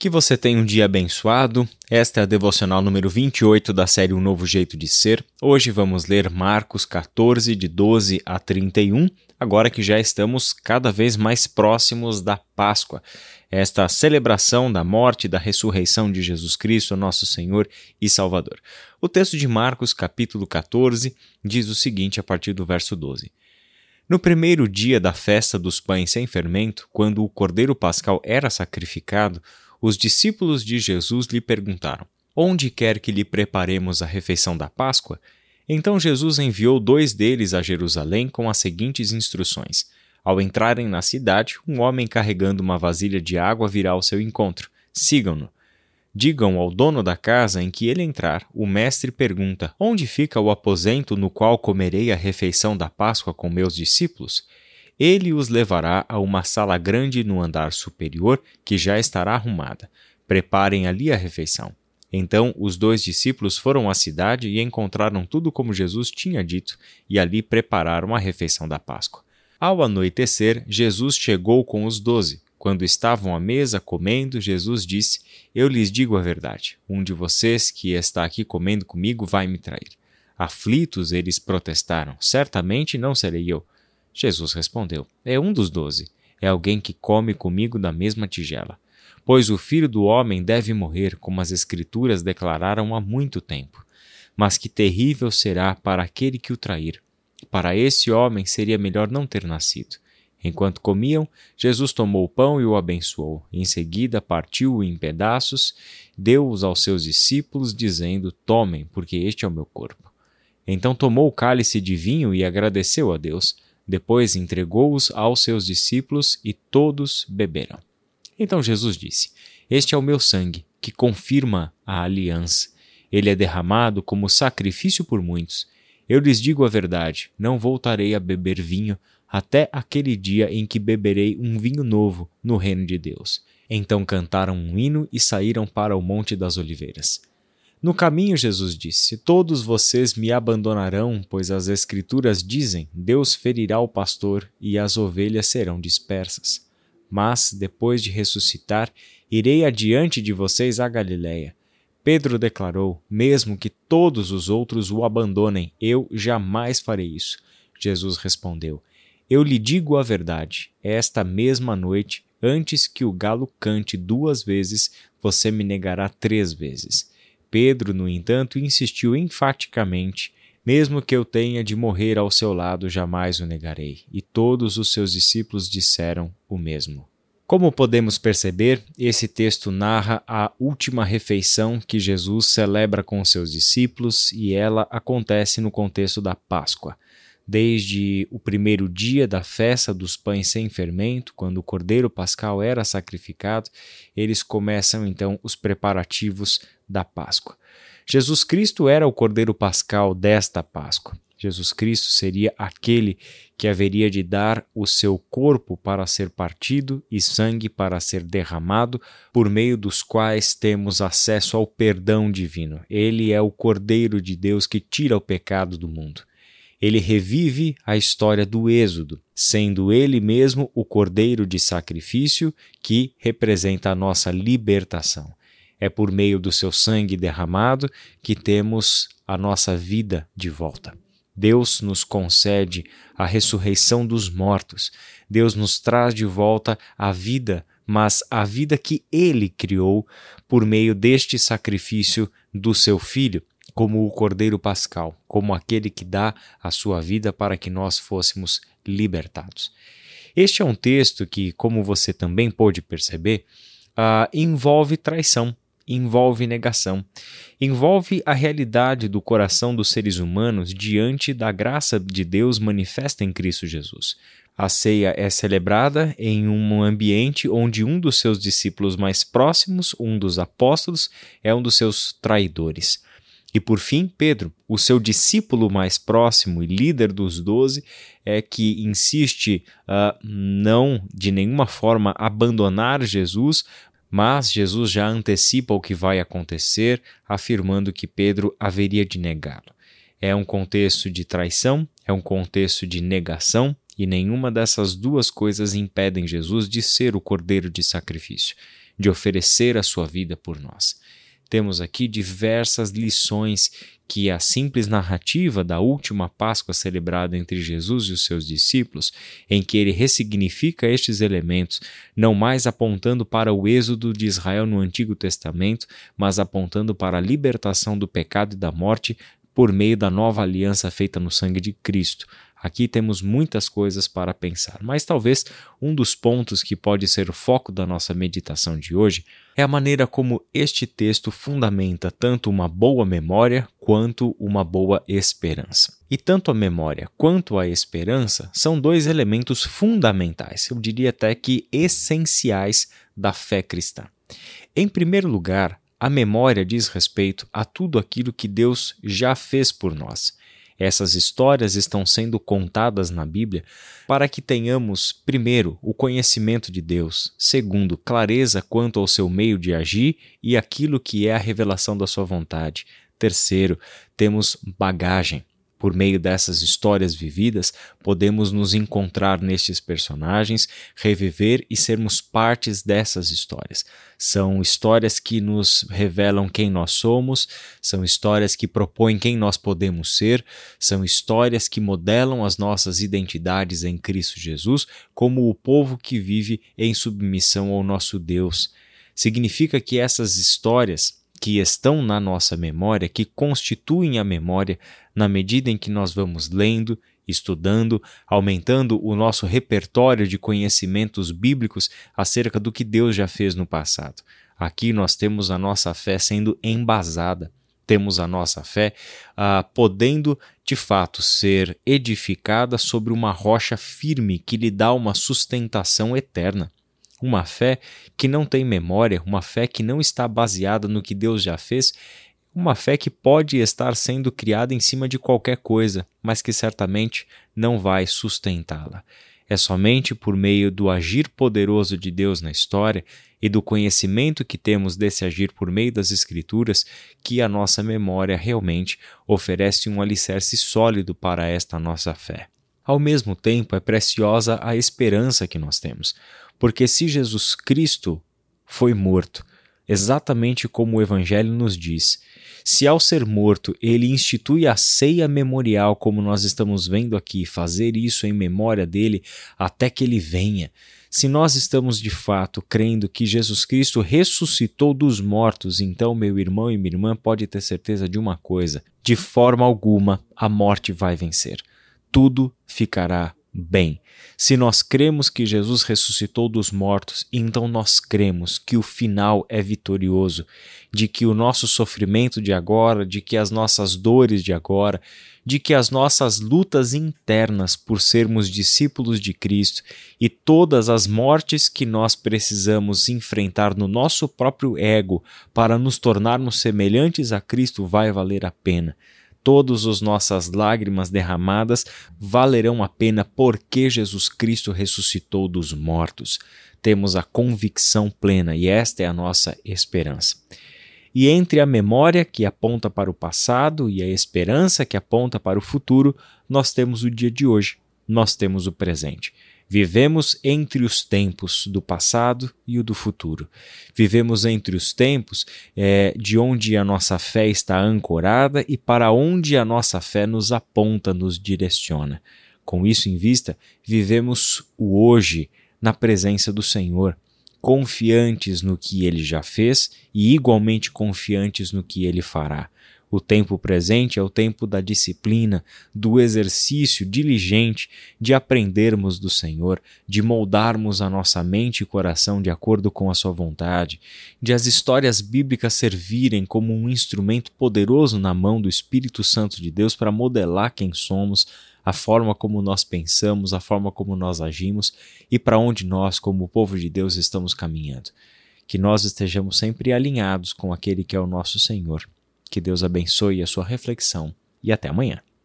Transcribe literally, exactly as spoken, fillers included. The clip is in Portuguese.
Que você tenha um dia abençoado. Esta é a devocional número vinte e oito da série Um Novo Jeito de Ser. Hoje vamos ler Marcos catorze, de doze a trinta e um, agora que já estamos cada vez mais próximos da Páscoa, esta celebração da morte e da ressurreição de Jesus Cristo, nosso Senhor e Salvador. O texto de Marcos, capítulo catorze, diz o seguinte a partir do verso doze. No primeiro dia da festa dos pães sem fermento, quando o cordeiro pascal era sacrificado, os discípulos de Jesus lhe perguntaram: onde quer que lhe preparemos a refeição da Páscoa? Então Jesus enviou dois deles a Jerusalém com as seguintes instruções. Ao entrarem na cidade, um homem carregando uma vasilha de água virá ao seu encontro. Sigam-no. Digam ao dono da casa em que ele entrar, o mestre pergunta: onde fica o aposento no qual comerei a refeição da Páscoa com meus discípulos? Ele os levará a uma sala grande no andar superior, que já estará arrumada. Preparem ali a refeição. Então os dois discípulos foram à cidade e encontraram tudo como Jesus tinha dito, e ali prepararam a refeição da Páscoa. Ao anoitecer, Jesus chegou com os doze. Quando estavam à mesa comendo, Jesus disse: eu lhes digo a verdade, um de vocês que está aqui comendo comigo vai me trair. Aflitos, eles protestaram: certamente não serei eu. Jesus respondeu: é um dos doze, é alguém que come comigo da mesma tigela. Pois o Filho do Homem deve morrer, como as Escrituras declararam há muito tempo. Mas que terrível será para aquele que o trair. Para esse homem seria melhor não ter nascido. Enquanto comiam, Jesus tomou o pão e o abençoou. Em seguida, partiu-o em pedaços, deu-os aos seus discípulos, dizendo: tomem, porque este é o meu corpo. Então tomou o cálice de vinho e agradeceu a Deus. Depois entregou-os aos seus discípulos e todos beberam. Então Jesus disse: este é o meu sangue, que confirma a aliança. Ele é derramado como sacrifício por muitos. Eu lhes digo a verdade, não voltarei a beber vinho até aquele dia em que beberei um vinho novo no reino de Deus. Então cantaram um hino e saíram para o Monte das Oliveiras. No caminho, Jesus disse: todos vocês me abandonarão, pois as Escrituras dizem: Deus ferirá o pastor e as ovelhas serão dispersas. Mas, depois de ressuscitar, irei adiante de vocês à Galiléia. Pedro declarou: mesmo que todos os outros o abandonem, eu jamais farei isso. Jesus respondeu: eu lhe digo a verdade, esta mesma noite, antes que o galo cante duas vezes, você me negará três vezes. Pedro, no entanto, insistiu enfaticamente: mesmo que eu tenha de morrer ao seu lado, jamais o negarei. E todos os seus discípulos disseram o mesmo. Como podemos perceber, esse texto narra a última refeição que Jesus celebra com seus discípulos e ela acontece no contexto da Páscoa. Desde o primeiro dia da festa dos pães sem fermento, quando o cordeiro pascal era sacrificado, eles começam então os preparativos da Páscoa. Jesus Cristo era o cordeiro pascal desta Páscoa. Jesus Cristo seria aquele que haveria de dar o seu corpo para ser partido e sangue para ser derramado, por meio dos quais temos acesso ao perdão divino. Ele é o Cordeiro de Deus que tira o pecado do mundo. Ele revive a história do Êxodo, sendo ele mesmo o cordeiro de sacrifício que representa a nossa libertação. É por meio do seu sangue derramado que temos a nossa vida de volta. Deus nos concede a ressurreição dos mortos. Deus nos traz de volta a vida, mas a vida que Ele criou por meio deste sacrifício do seu Filho, como o Cordeiro Pascal, como aquele que dá a sua vida para que nós fôssemos libertados. Este é um texto que, como você também pôde perceber, uh, envolve traição, envolve negação, envolve a realidade do coração dos seres humanos diante da graça de Deus manifesta em Cristo Jesus. A ceia é celebrada em um ambiente onde um dos seus discípulos mais próximos, um dos apóstolos, é um dos seus traidores. E por fim, Pedro, o seu discípulo mais próximo e líder dos doze, é que insiste uh, não de nenhuma forma abandonar Jesus, mas Jesus já antecipa o que vai acontecer, afirmando que Pedro haveria de negá-lo. É um contexto de traição, é um contexto de negação, e nenhuma dessas duas coisas impedem Jesus de ser o cordeiro de sacrifício. de oferecer a sua vida por nós. Temos aqui diversas lições que a simples narrativa da última Páscoa celebrada entre Jesus e os seus discípulos, em que ele ressignifica estes elementos, não mais apontando para o êxodo de Israel no Antigo Testamento, mas apontando para a libertação do pecado e da morte por meio da nova aliança feita no sangue de Cristo. Aqui temos muitas coisas para pensar, mas talvez um dos pontos que pode ser o foco da nossa meditação de hoje é a maneira como este texto fundamenta tanto uma boa memória quanto uma boa esperança. E tanto a memória quanto a esperança são dois elementos fundamentais, eu diria até que essenciais da fé cristã. Em primeiro lugar, a memória diz respeito a tudo aquilo que Deus já fez por nós. Essas histórias estão sendo contadas na Bíblia para que tenhamos, primeiro, o conhecimento de Deus, segundo, clareza quanto ao seu meio de agir e aquilo que é a revelação da sua vontade. Terceiro, temos bagagem. Por meio dessas histórias vividas, podemos nos encontrar nestes personagens, reviver e sermos partes dessas histórias. São histórias que nos revelam quem nós somos, são histórias que propõem quem nós podemos ser, são histórias que modelam as nossas identidades em Cristo Jesus como o povo que vive em submissão ao nosso Deus. Significa que essas histórias que estão na nossa memória, que constituem a memória, na medida em que nós vamos lendo, estudando, aumentando o nosso repertório de conhecimentos bíblicos acerca do que Deus já fez no passado. Aqui nós temos a nossa fé sendo embasada, temos a nossa fé ah, podendo, de fato, ser edificada sobre uma rocha firme que lhe dá uma sustentação eterna. Uma fé que não tem memória, uma fé que não está baseada no que Deus já fez, uma fé que pode estar sendo criada em cima de qualquer coisa, mas que certamente não vai sustentá-la. É somente por meio do agir poderoso de Deus na história e do conhecimento que temos desse agir por meio das Escrituras que a nossa memória realmente oferece um alicerce sólido para esta nossa fé. Ao mesmo tempo, é preciosa a esperança que nós temos, porque se Jesus Cristo foi morto, exatamente como o Evangelho nos diz, se ao ser morto ele institui a ceia memorial, como nós estamos vendo aqui, fazer isso em memória dele até que ele venha, se nós estamos de fato crendo que Jesus Cristo ressuscitou dos mortos, então meu irmão e minha irmã pode ter certeza de uma coisa, de forma alguma a morte vai vencer. Tudo ficará bem. Se nós cremos que Jesus ressuscitou dos mortos, então nós cremos que o final é vitorioso, de que o nosso sofrimento de agora, de que as nossas dores de agora, de que as nossas lutas internas por sermos discípulos de Cristo e todas as mortes que nós precisamos enfrentar no nosso próprio ego para nos tornarmos semelhantes a Cristo vai valer a pena. Todas as nossas lágrimas derramadas valerão a pena porque Jesus Cristo ressuscitou dos mortos. Temos a convicção plena e esta é a nossa esperança. E entre a memória que aponta para o passado e a esperança que aponta para o futuro, nós temos o dia de hoje, nós temos o presente. Vivemos entre os tempos do passado e o do futuro. Vivemos entre os tempos é, de onde a nossa fé está ancorada e para onde a nossa fé nos aponta, nos direciona. Com isso em vista, vivemos o hoje na presença do Senhor, confiantes no que Ele já fez e igualmente confiantes no que Ele fará. O tempo presente é o tempo da disciplina, do exercício diligente de aprendermos do Senhor, de moldarmos a nossa mente e coração de acordo com a sua vontade, de as histórias bíblicas servirem como um instrumento poderoso na mão do Espírito Santo de Deus para modelar quem somos, a forma como nós pensamos, a forma como nós agimos e para onde nós, como povo de Deus, estamos caminhando. Que nós estejamos sempre alinhados com aquele que é o nosso Senhor. Que Deus abençoe a sua reflexão e até amanhã.